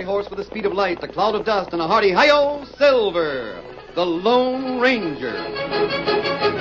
horse with the speed of light, a cloud of dust, and a hearty hi-yo, Silver, the Lone Ranger.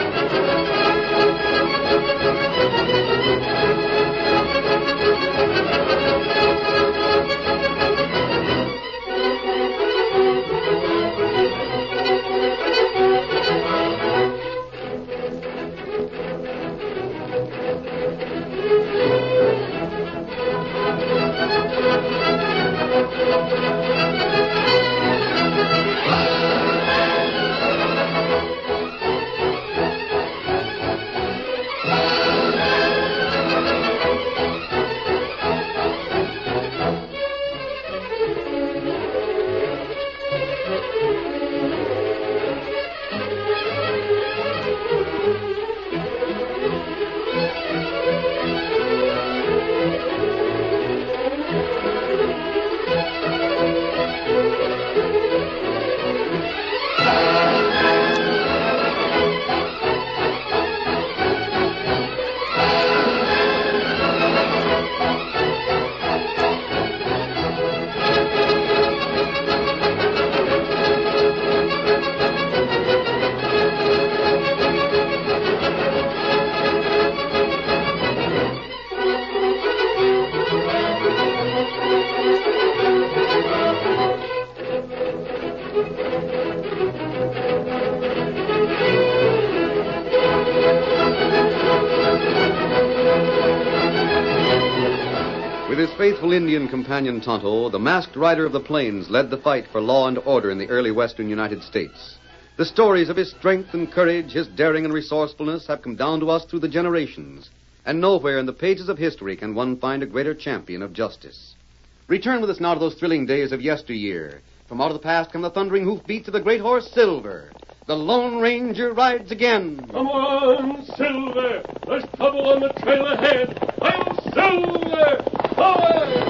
With his faithful Indian companion Tonto, the masked rider of the plains led the fight for law and order in the early western United States. The stories of his strength and courage, his daring and resourcefulness have come down to us through the generations, and nowhere in the pages of history can one find a greater champion of justice. Return with us now to those thrilling days of yesteryear. From out of the past come the thundering hoofbeats of the great horse Silver. The Lone Ranger rides again. Come on, Silver. There's trouble on the trail ahead. I'm Silver. Forward!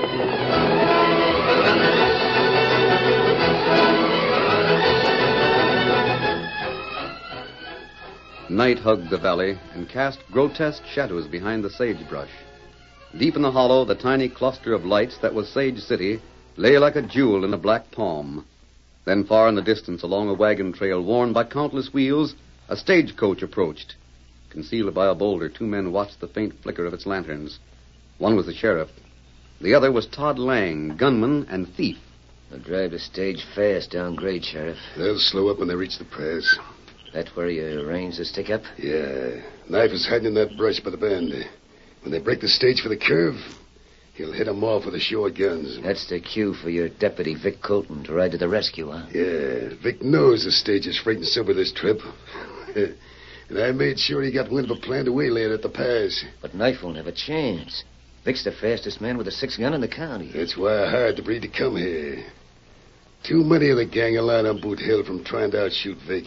Night hugged the valley and cast grotesque shadows behind the sagebrush. Deep in the hollow, the tiny cluster of lights that was Sage City lay like a jewel in a black palm. Then far in the distance, along a wagon trail worn by countless wheels, a stagecoach approached. Concealed by a boulder, two men watched the faint flicker of its lanterns. One was the sheriff. The other was Todd Lang, gunman and thief. They'll drive the stage fast down grade, Sheriff. They'll slow up when they reach the pass. That's where you arrange to stick up? Yeah. Knife is hiding in that brush by the bend. When they break the stage for the curve, he'll hit them off with the short guns. That's the cue for your deputy, Vic Colton, to ride to the rescue, huh? Yeah. Vic knows the stage is freighting Silver this trip. And I made sure he got wind of a plan to waylay it at the pass. But Knife won't have a chance. Vic's the fastest man with a 6-gun in the county. That's why I hired the breed to come here. Too many of the gang are lying on Boot Hill from trying to outshoot Vic.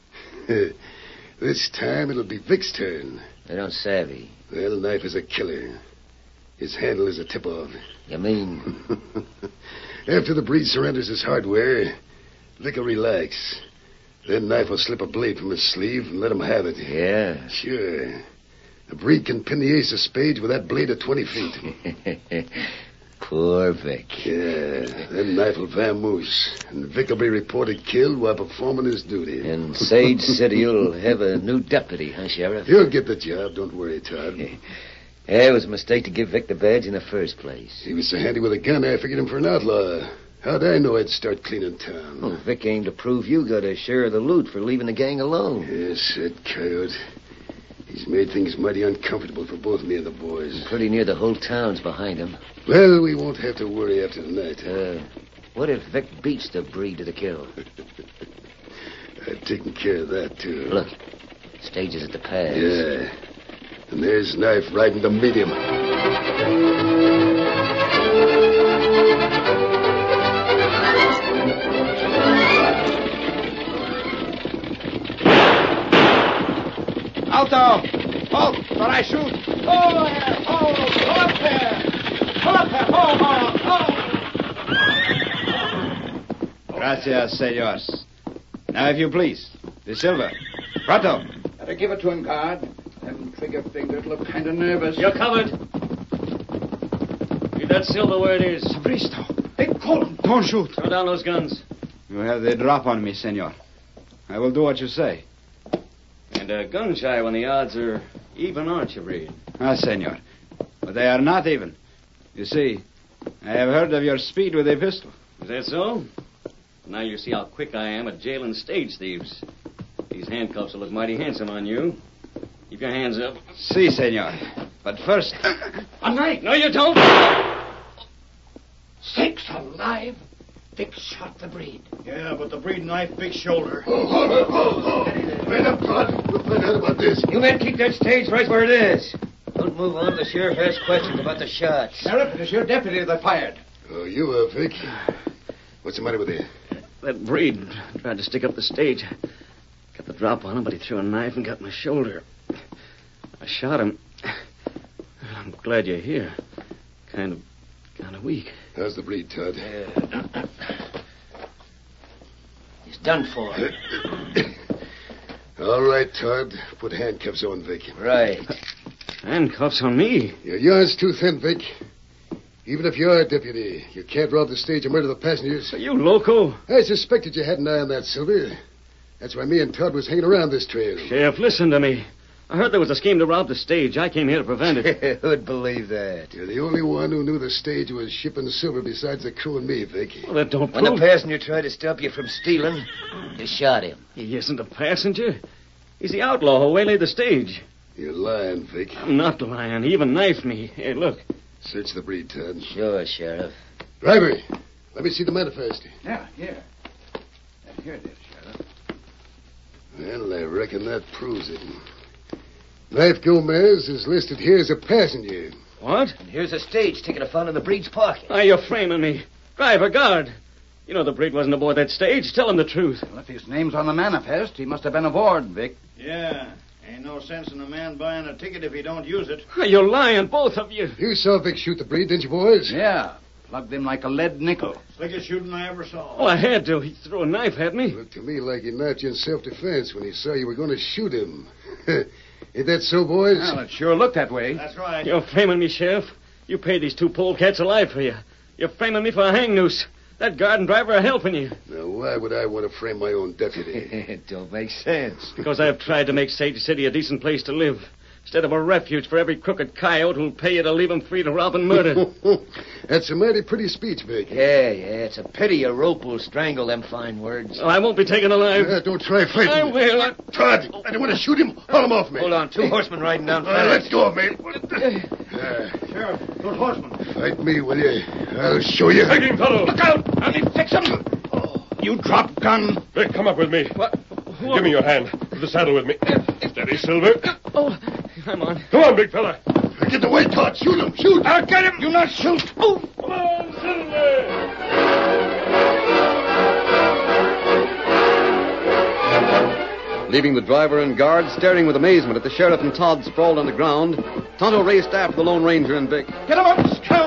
This time it'll be Vic's turn. They don't savvy. Well, Knife is a killer. His handle is a tip-off. You mean? After the breed surrenders his hardware, Vic will relax. Then Knife will slip a blade from his sleeve and let him have it. Yeah? Sure. The breed can pin the ace of spades with that blade at 20 feet. Poor Vic. Yeah, then Knife will vamoose, and Vic will be reported killed while performing his duty. And Sage City will have a new deputy, huh, Sheriff? He'll get the job, don't worry, Todd. Yeah, it was a mistake to give Vic the badge in the first place. He was so handy with a gun, I figured him for an outlaw. How'd I know I'd start cleaning town? Well, Vic aimed to prove you got a share of the loot for leaving the gang alone. Yes, that coyote. He's made things mighty uncomfortable for both me and the boys. Pretty near the whole town's behind him. Well, we won't have to worry after tonight. What if Vic beats the breed to the kill? I've taken care of that, too. Look, stage is at the pass. Yeah. And there's Knife riding to meet him. Alto! Halt! Or I shoot! Hold there! Hold! Hold up there! Hold up there! Hold! Gracias, senors. Now, if you please, the silver. Pronto. Better give it to him, guard. Them trigger fingers look kind of nervous. You're covered. Leave that silver where it is. Sabristo! Big Colton. Don't shoot. Throw down those guns. You have the drop on me, senor. I will do what you say. And gun shy when the odds are even, aren't you, Breed? Ah, senor. But they are not even. You see, I have heard of your speed with a pistol. Is that so? Now you see how quick I am at jailing stage thieves. These handcuffs will look mighty handsome on you. Keep your hands up. Si, senor. But first... A knife. No, you don't. Sakes alive. Vic shot the Breed. Yeah, but the Breed knife, big shoulder. Oh. Man up, Todd. We'll find out about this. You men keep that stage right where it is. Don't move on. The sheriff has questions about the shots. Sheriff, it is your deputy that fired. Oh, you are, Vic. What's the matter with you? That Breed tried to stick up the stage. Got the drop on him, but he threw a knife and got my shoulder. I shot him. I'm glad you're here. Kind of weak. How's the Breed, Todd? He's done for. All right, Todd. Put handcuffs on Vic. Right. Handcuffs on me. Your yarn's too thin, Vic. Even if you're a deputy, you can't rob the stage and murder the passengers. Are you loco? I suspected you had an eye on that, Silver. That's why me and Todd was hanging around this trail. Sheriff, listen to me. I heard there was a scheme to rob the stage. I came here to prevent it. Who'd believe that? You're the only one who knew the stage was shipping silver besides the crew and me, Vic. Well, that don't When prove... the passenger tried to stop you from stealing, you shot him. He isn't a passenger. He's the outlaw who waylaid the stage. You're lying, Vic. I'm not lying. He even knifed me. Hey, look. Search the Breed, Todd. Sure, Sheriff. Driver, let me see the manifest. Yeah, here. Here it is, Sheriff. Well, I reckon that proves it. Knife Gomez is listed here as a passenger. What? And here's a stage ticket I found in the Breed's pocket. Ah, you're framing me. Driver, guard. You know the Breed wasn't aboard that stage. Tell him the truth. Well, if his name's on the manifest, he must have been aboard, Vic. Yeah. Ain't no sense in a man buying a ticket if he don't use it. Ah, you're lying, both of you. You saw Vic shoot the Breed, didn't you, boys? Yeah. Plugged him like a lead nickel. Slickest shooting I ever saw. Oh, I had to. He threw a knife at me. Looked to me like he knifed you in self-defense when he saw you were going to shoot him. Ain't that so, boys? Well, it sure looked that way. That's right. You're framing me, Sheriff. You paid these two polecats alive for you. You're framing me for a hang noose. That guard and driver are helping you. Now, why would I want to frame my own deputy? It don't make sense. Because I have tried to make Sage City a decent place to live. Instead of a refuge for every crooked coyote who'll pay you to leave him free to rob and murder. That's a mighty pretty speech, Vic. Yeah, it's a pity a rope will strangle them fine words. Oh, I won't be taken alive. Don't try fighting. I will. Todd, I don't want to shoot him. Haul him off me. Hold on, two horsemen riding down Let's fast. go, mate. Sheriff, those horsemen. Fight me, will you? I'll show you. Take him, fellow. Look out! I'll fix him! You drop gun. Vic, come up with me. What? Give me your hand. To the saddle with me. Steady, Silver. Oh, I'm on. Come on, big fella. Get away, Todd. Shoot him. Shoot. I'll get him. You not shoot. Oh! Come on, Silver. Leaving the driver and guard staring with amazement at the sheriff and Todd sprawled on the ground, Tonto raced after the Lone Ranger and Vic. Get him up, Scout!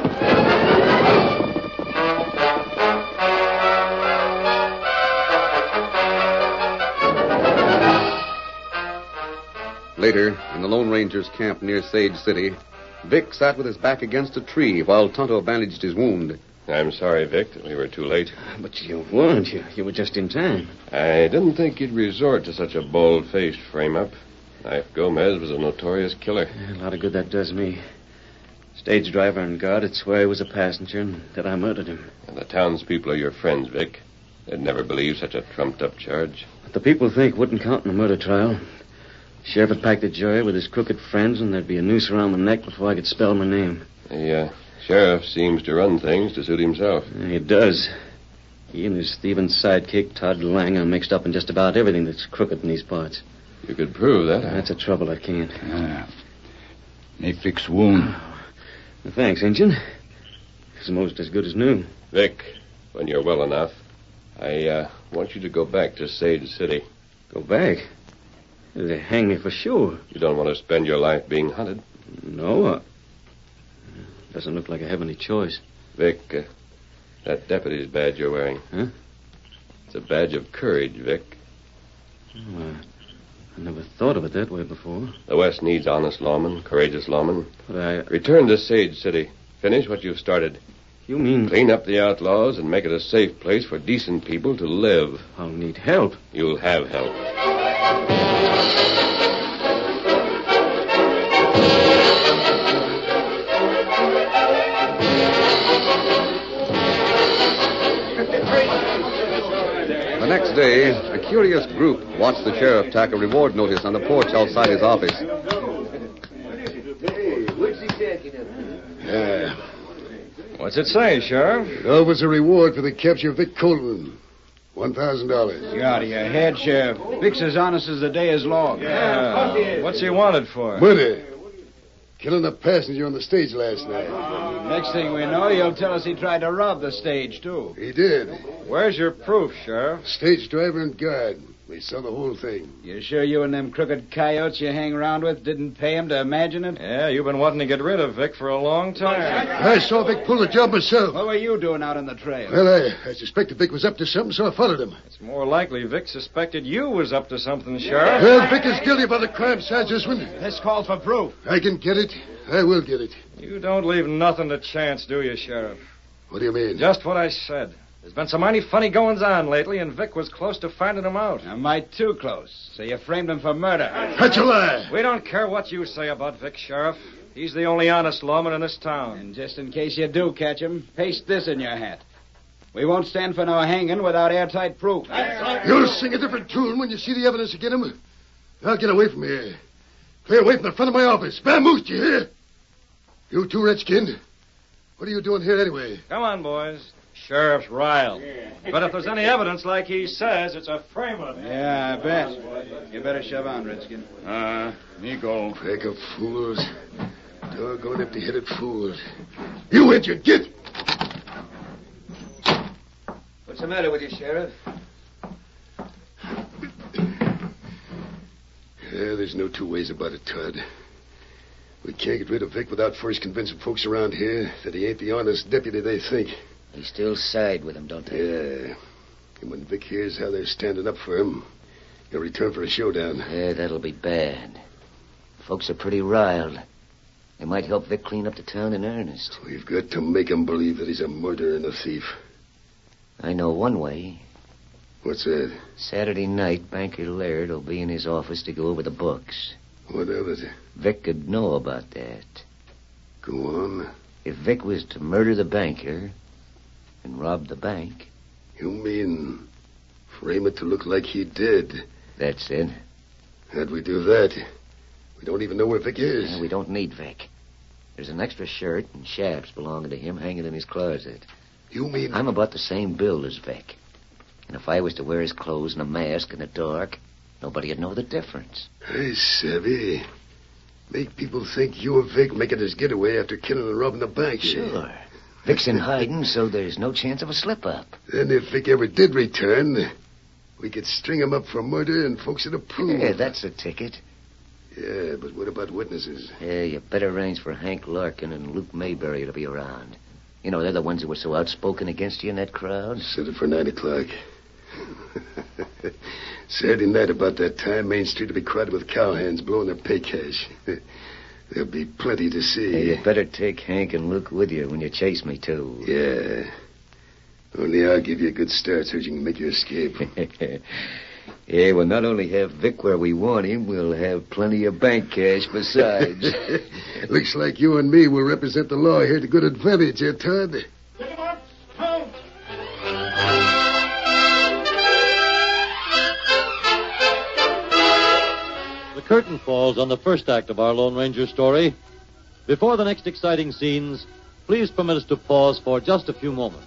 Later, in the Lone Ranger's camp near Sage City, Vic sat with his back against a tree while Tonto bandaged his wound. I'm sorry, Vic, that we were too late. But you weren't. You were just in time. I didn't think you'd resort to such a bold-faced frame-up. Knife Gomez was a notorious killer. A lot of good that does me. Stage driver and guard would swear he was a passenger and that I murdered him. And the townspeople are your friends, Vic. They'd never believe such a trumped-up charge. What the people think wouldn't count in a murder trial. Sheriff would pack the jury with his crooked friends, and there'd be a noose around my neck before I could spell my name. The sheriff seems to run things to suit himself. He does. He and his thieving sidekick, Todd Lang, are mixed up in just about everything that's crooked in these parts. You could prove that. That's the trouble, I can't. They fix wound. Well, thanks, Injun. It's almost as good as new. Vic, when you're well enough, I want you to go back to Sage City. Go back? They hang me for sure. You don't want to spend your life being hunted? No. Doesn't look like I have any choice. Vic, that deputy's badge you're wearing. Huh? It's a badge of courage, Vic. Oh, I never thought of it that way before. The West needs honest lawmen, courageous lawmen. But I... Return to Sage City. Finish what you've started. You mean... Clean up the outlaws and make it a safe place for decent people to live. I'll need help. You'll have help. The next day, a curious group watched the sheriff tack a reward notice on the porch outside his office. What's it say, Sheriff? It offers a reward for the capture of Vic Colton. $1,000. You're out of your head, Sheriff. Vic's as honest as the day is long. Yeah. What's he wanted for? Murder. Killing a passenger on the stage last night. Next thing we know, you'll tell us he tried to rob the stage, too. He did. Where's your proof, Sheriff? Stage driver and guard. They saw the whole thing. You sure you and them crooked coyotes you hang around with didn't pay him to imagine it? Yeah, you've been wanting to get rid of Vic for a long time. I saw Vic pull the job myself. What were you doing out on the trail? Well, I suspected Vic was up to something, so I followed him. It's more likely Vic suspected you was up to something, Sheriff. Well, Vic is guilty of the crime, Sarge this one. This calls for proof. I can get it. I will get it. You don't leave nothing to chance, do you, Sheriff? What do you mean? Just what I said. There's been some mighty funny goings-on lately, and Vic was close to finding him out. I might too close. So you framed him for murder. That's a lie. We don't care what you say about Vic, Sheriff. He's the only honest lawman in this town. And just in case you do catch him, paste this in your hat. We won't stand for no hanging without airtight proof. You'll sing a different tune when you see the evidence against him. Now get away from here. Clear away from the front of my office. Vamoose, you hear? You too, Redskin. What are you doing here anyway? Come on, boys. Sheriff's riled. But if there's any evidence like he says, it's a frame-up. Yeah, I bet. You better shove on, Redskin. Me go. Pack of fools. Doggone empty-headed fools. You idiot, get! What's the matter with you, Sheriff? There's no two ways about it, Todd. We can't get rid of Vic without first convincing folks around here that he ain't the honest deputy they think. They still side with him, don't they? Yeah. And when Vic hears how they're standing up for him, he'll return for a showdown. Yeah, that'll be bad. Folks are pretty riled. They might help Vic clean up the town in earnest. We've got to make him believe that he's a murderer and a thief. I know one way. What's that? Saturday night, Banker Laird will be in his office to go over the books. What of it? Vic could know about that. Go on. If Vic was to murder the banker and rob the bank... You mean frame it to look like he did? That's it. How'd we do that? We don't even know where Vic is. Yeah, we don't need Vic. There's an extra shirt and chaps belonging to him hanging in his closet. You mean... I'm about the same build as Vic. And if I was to wear his clothes and a mask in the dark, nobody'd know the difference. Hey, savvy. Make people think you and Vic making his getaway after killing and robbing the bank. Sure. Vic's in hiding, so there's no chance of a slip-up. Then if Vic ever did return, we could string him up for murder and folks would approve. Yeah, that's a ticket. Yeah, but what about witnesses? Yeah, you better arrange for Hank Larkin and Luke Mayberry to be around. You know, they're the ones who were so outspoken against you in that crowd. Set it for 9 o'clock. Saturday night about that time, Main Street will be crowded with cowhands blowing their pay cash. There'll be plenty to see. Hey, you better take Hank and Luke with you when you chase me, too. Yeah. Only I'll give you a good start so you can make your escape. Yeah, we'll not only have Vic where we want him, we'll have plenty of bank cash besides. Looks like you and me will represent the law here to good advantage, eh, Todd? The curtain falls on the first act of our Lone Ranger story. Before the next exciting scenes, please permit us to pause for just a few moments.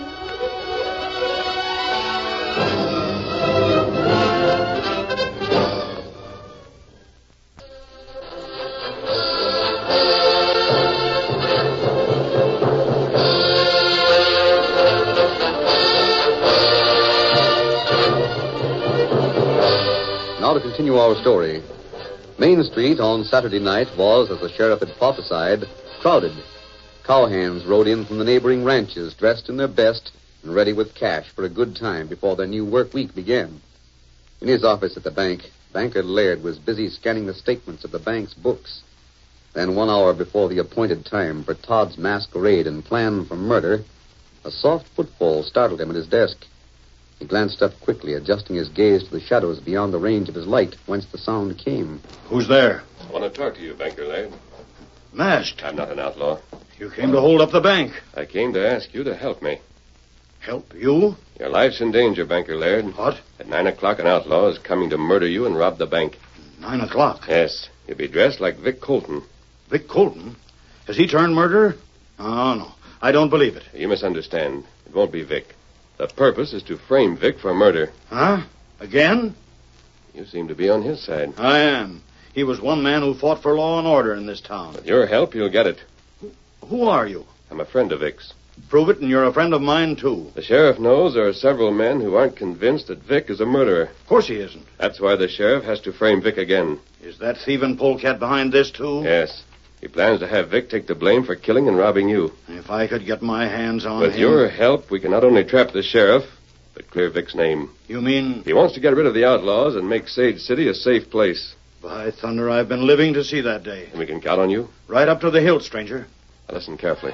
Now to continue our story. Main Street on Saturday night was, as the sheriff had prophesied, crowded. Cowhands rode in from the neighboring ranches, dressed in their best and ready with cash for a good time before their new work week began. In his office at the bank, Banker Laird was busy scanning the statements of the bank's books. Then 1 hour before the appointed time for Todd's masquerade and plan for murder, a soft footfall startled him at his desk. He glanced up quickly, adjusting his gaze to the shadows beyond the range of his light, whence the sound came. Who's there? I want to talk to you, Banker Laird. Masked. I'm not an outlaw. You came to hold up the bank. I came to ask you to help me. Help you? Your life's in danger, Banker Laird. What? At 9 o'clock, an outlaw is coming to murder you and rob the bank. 9 o'clock. Yes. You'll be dressed like Vic Colton. Vic Colton? Has he turned murderer? Oh, no. I don't believe it. You misunderstand. It won't be Vic. The purpose is to frame Vic for murder. Huh? Again? You seem to be on his side. I am. He was one man who fought for law and order in this town. With your help, you'll get it. Who are you? I'm a friend of Vic's. Prove it, and you're a friend of mine, too. The sheriff knows there are several men who aren't convinced that Vic is a murderer. Of course he isn't. That's why the sheriff has to frame Vic again. Is that thieving polecat behind this, too? Yes. He plans to have Vic take the blame for killing and robbing you. If I could get my hands on With him... your help, we can not only trap the sheriff, but clear Vic's name. You mean... He wants to get rid of the outlaws and make Sage City a safe place. By thunder, I've been living to see that day. And we can count on you? Right up to the hilt, stranger. Now listen carefully.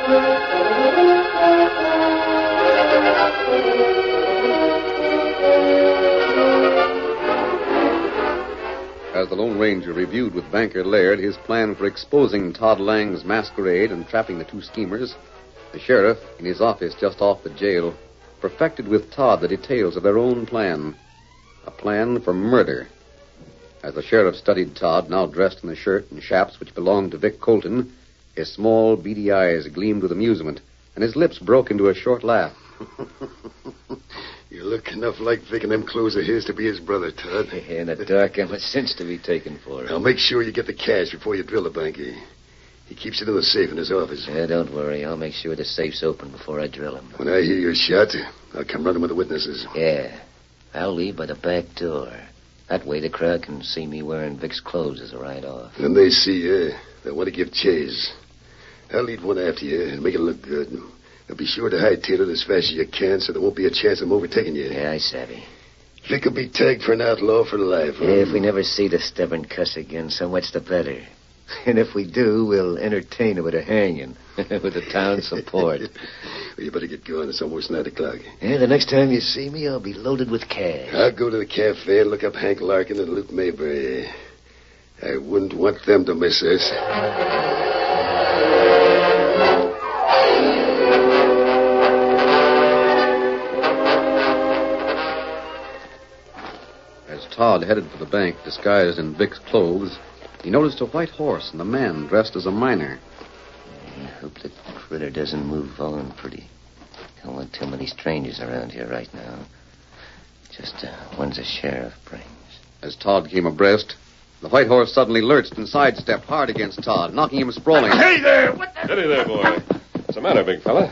As the Lone Ranger reviewed with Banker Laird his plan for exposing Todd Lang's masquerade and trapping the two schemers, the sheriff, in his office just off the jail, perfected with Todd the details of their own plan. A plan for murder. As the sheriff studied Todd, now dressed in the shirt and chaps which belonged to Vic Colton, his small, beady eyes gleamed with amusement, and his lips broke into a short laugh. You look enough like Vic in them clothes of his to be his brother, Todd. Yeah, in the dark, I'm a cinch to be taken for it. Now, make sure you get the cash before you drill the banker. He keeps it in the safe in his office. Yeah, don't worry. I'll make sure the safe's open before I drill him. When I hear your shot, I'll come running with the witnesses. Yeah. I'll leave by the back door. That way the crowd can see me wearing Vic's clothes as I ride off. When they see you, they'll want to give chase. I'll lead one after you and make it look good. Now be sure to hightail it as fast as you can so there won't be a chance of them overtaking you. Yeah, I savvy. Vic will be tagged for an outlaw for life. Huh? Yeah, if we never see the stubborn cuss again, so much the better. And if we do, we'll entertain him with a hanging. With the town's support. Well, you better get going. It's almost 9 o'clock. Yeah, the next time you see me, I'll be loaded with cash. I'll go to the cafe and look up Hank Larkin and Luke Mayberry. I wouldn't want them to miss us. As Todd headed for the bank, disguised in Vic's clothes, he noticed a white horse and a man dressed as a miner. I hope the critter doesn't move on pretty. Don't want too many strangers around here right now. Just ones the sheriff brings. As Todd came abreast, the white horse suddenly lurched and sidestepped hard against Todd, knocking him sprawling. Hey there! What the... Steady there, boy. What's the matter, big fella?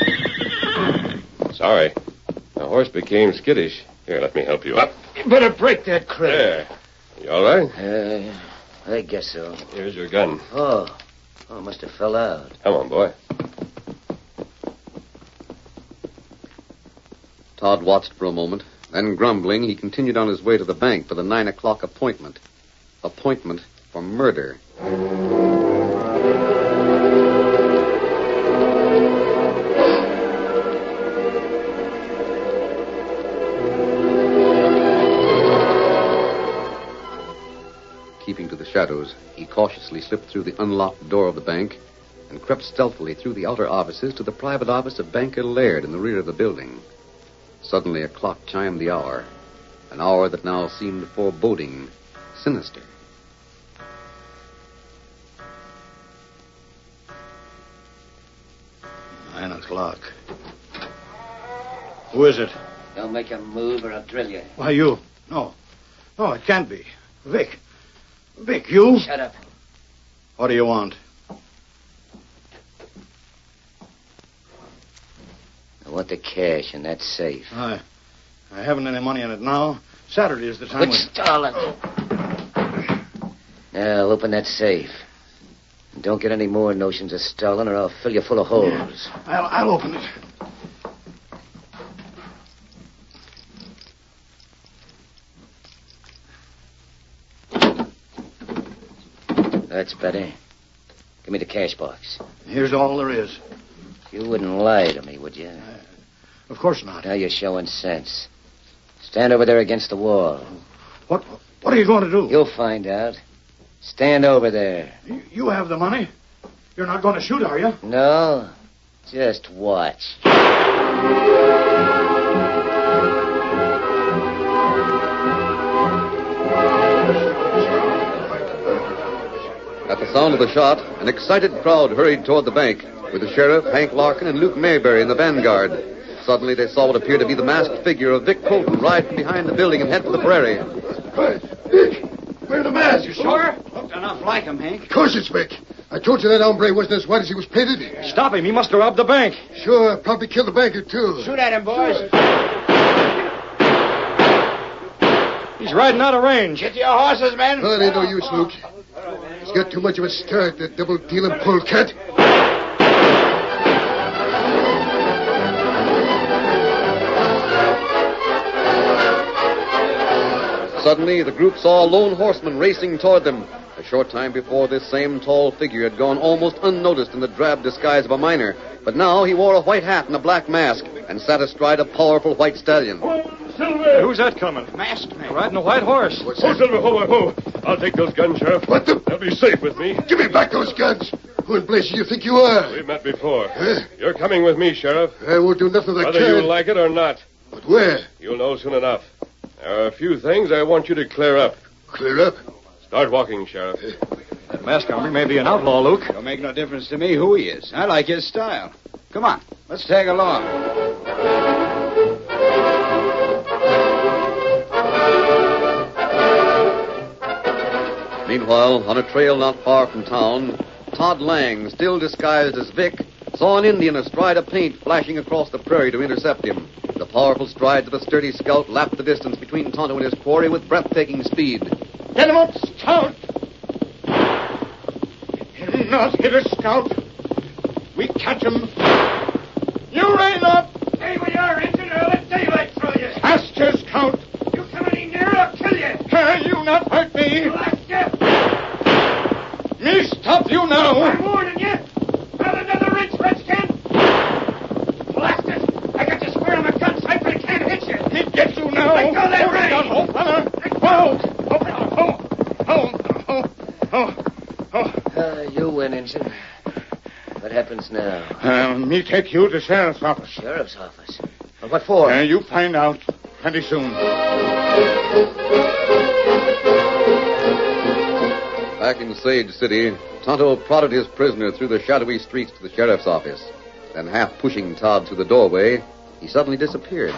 Sorry. The horse became skittish. Here, let me help you up. You better break that critter. There. You all right? I guess so. Here's your gun. Oh, must have fell out. Come on, boy. Todd watched for a moment. Then, grumbling, he continued on his way to the bank for the 9 o'clock appointment. Appointment for murder. Keeping to the shadows, he cautiously slipped through the unlocked door of the bank and crept stealthily through the outer offices to the private office of Banker Laird in the rear of the building. Suddenly, a clock chimed the hour, an hour that now seemed foreboding, sinister. Nine o'clock. Who is it? Don't make a move or I'll drill you. Why, you. No, it can't be. Vic. Vic, you? Shut up. What do you want? I want the cash in that safe. I haven't any money in it now. Saturday is the time. Quit stalling. Now, open that safe. And don't get any more notions of stalling or I'll fill you full of holes. Yeah, I'll open it. That's better. Give me the cash box. Here's all there is. You wouldn't lie to me, would you? Of course not. Now you're showing sense. Stand over there against the wall. What are you going to do? You'll find out. Stand over there. You have the money. You're not going to shoot, are you? No. Just watch. At the sound of the shot, an excited crowd hurried toward the bank, with the sheriff, Hank Larkin, and Luke Mayberry in the vanguard. Suddenly, they saw what appeared to be the masked figure of Vic Colton ride from behind the building and head for the prairie. Hey, Vic, wear the mask. You sure? Looked enough like him, Hank. Of course it's Vic. I told you that hombre wasn't as white as he was painted. Stop him. He must have robbed the bank. Sure, probably killed the banker, too. Shoot at him, boys. He's riding out of range. Get to your horses, men. Well, it ain't no use, Luke. He's got too much of a start, that double-dealing polecat. Suddenly, the group saw a lone horseman racing toward them. A short time before, this same tall figure had gone almost unnoticed in the drab disguise of a miner. But now he wore a white hat and a black mask and sat astride a powerful white stallion. Silver! Who's that coming? Masked man. Riding a white horse. What's Oh, that? Silver, ho. I'll take those guns, Sheriff. What the? They'll be safe with me. Give me back those guns. Who in blazes you think you are? We've met before. Huh? You're coming with me, Sheriff. I won't do nothing of the Whether kind. you like it or not, But where? you'll know soon enough. There are a few things I want you to clear up. Clear up. Start walking, Sheriff. That masked hombre may be an outlaw, Luke. Don't make no difference to me who he is. I like his style. Come on, let's tag along. Meanwhile, on a trail not far from town, Todd Lang, still disguised as Vic, saw an Indian astride a paint flashing across the prairie to intercept him. The powerful strides of the sturdy scout lapped the distance between Tonto and his quarry with breathtaking speed. Get him up, Scout. He'll not hit a Scout. We catch him. You rein up. Stay where you are, Injun, or let daylight throw you. Faster, Scout. You come any nearer, I'll kill you. You not hurt me. Me stop you now. I'm warning you. Not another inch, Redskin. Blast it. I got you square on the gun sight, but I can't hit you. He gets you now. Let go that rein. Oh, fella. You win, Injun. What happens now? Me take you to sheriff's office. Sheriff's office. Well, what for? You find out plenty soon. Back in Sage City, Tonto prodded his prisoner through the shadowy streets to the sheriff's office. Then, half pushing Todd through the doorway, he suddenly disappeared.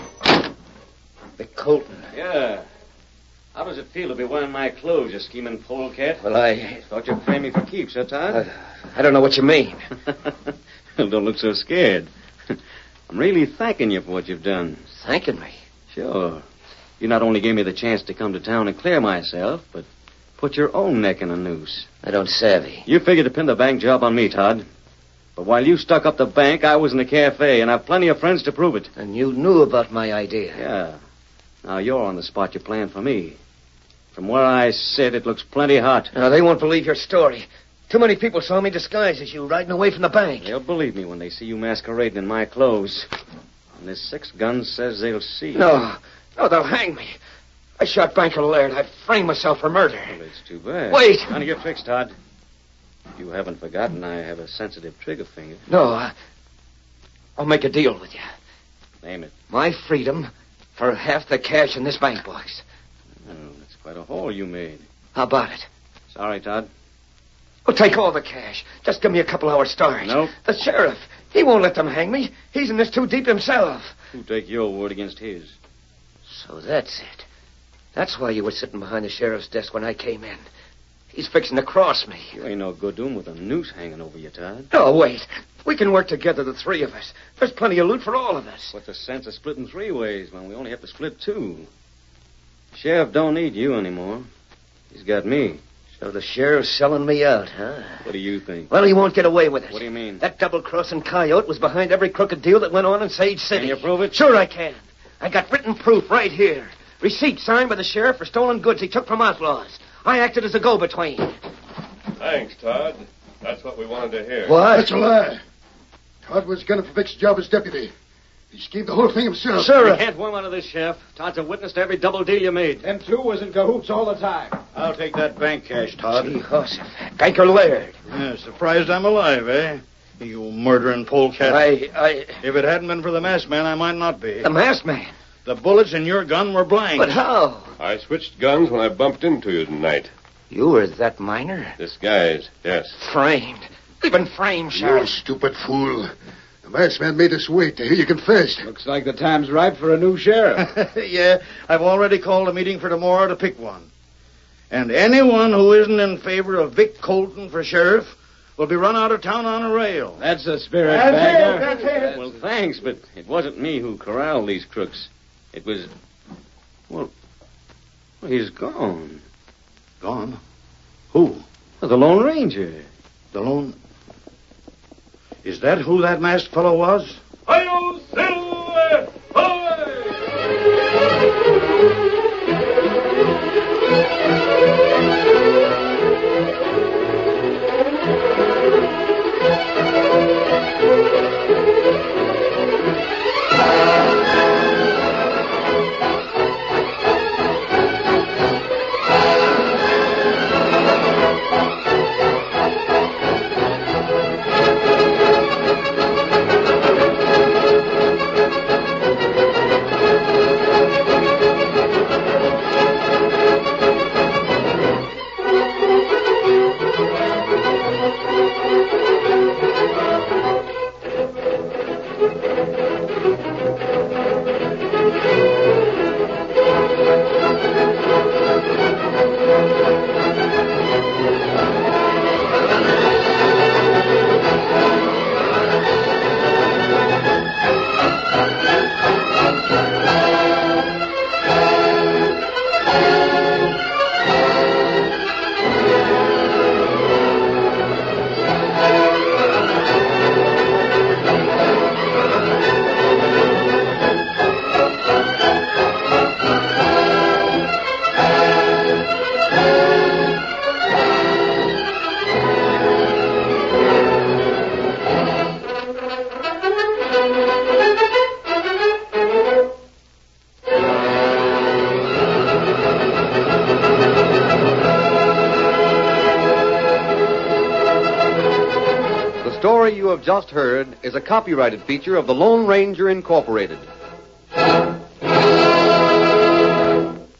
Vic Colton. Yeah. How does it feel to be wearing my clothes, you scheming polecat? Well, I Thought you'd frame me for keeps, huh, Todd? I don't know what you mean. Well, don't look so scared. I'm really thanking you for what you've done. Thanking me. Sure. You not only gave me the chance to come to town and clear myself, but put your own neck in a noose. I don't savvy. You figured to pin the bank job on me, Todd. But while you stuck up the bank, I was in the cafe, and I've plenty of friends to prove it. And you knew about my idea. Yeah. Now you're on the spot you planned for me. From where I sit, it looks plenty hot. Now, they won't believe your story. Too many people saw me disguised as you riding away from the bank. They'll believe me when they see you masquerading in my clothes. And this 6-gun says they'll see. No, they'll hang me. I shot Banker Laird. I framed myself for murder. Well, it's too bad. Wait. Trying to get fixed, Todd. You haven't forgotten I have a sensitive trigger finger. No, I'll make a deal with you. Name it. My freedom for half the cash in this bank box. Oh, that's quite a haul you made. How about it? Sorry, Todd. Well, take all the cash. Just give me a couple hours' start. Nope. The sheriff, he won't let them hang me. He's in this too deep himself. Who'll take your word against his? So that's it. That's why you were sitting behind the sheriff's desk when I came in. He's fixing to cross me. You ain't no good to him with a noose hanging over you, Todd. No, wait. We can work together, the three of us. There's plenty of loot for all of us. What's the sense of splitting 3 ways when we only have to split 2? Sheriff don't need you anymore. He's got me. So the sheriff's selling me out, huh? What do you think? Well, he won't get away with it. What do you mean? That double-crossing coyote was behind every crooked deal that went on in Sage City. Can you prove it? Sure I can. I got written proof right here. Receipt signed by the sheriff for stolen goods he took from outlaws. I acted as a go-between. Thanks, Todd. That's what we wanted to hear. What? That's a lie. Todd was gunning for Vic's job as deputy. He schemed the whole thing himself. You can't worm out of this, Sheriff. Todd's a witness to every double deal you made. Them two was in cahoots all the time. I'll take that bank cash, Todd. Jehoshaphat. Banker Laird. Yeah, surprised I'm alive, eh? You murdering polecat. If it hadn't been for the masked man, I might not be. The masked man? The bullets in your gun were blank. But how? I switched guns when I bumped into you tonight. You were that miner? Disguised, yes. Framed. They've been framed, You Sheriff. stupid fool. The masked man made us wait to hear you confess. Looks like the time's ripe for a new sheriff. Yeah, I've already called a meeting for tomorrow to pick one. And anyone who isn't in favor of Vic Colton for sheriff will be run out of town on a rail. That's the spirit, Bagger. That's it. Well, thanks, but it wasn't me who corralled these crooks. It was... Well, he's gone. Gone? Who? The Lone Ranger. The lone... Is that who that masked fellow was? Hi-yo, Silver! The story you have just heard is a copyrighted feature of the Lone Ranger Incorporated.